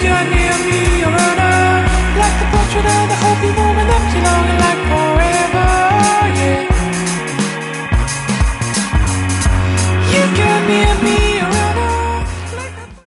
you're near me, you're runner. Like the portrait of the hope you won't left you long.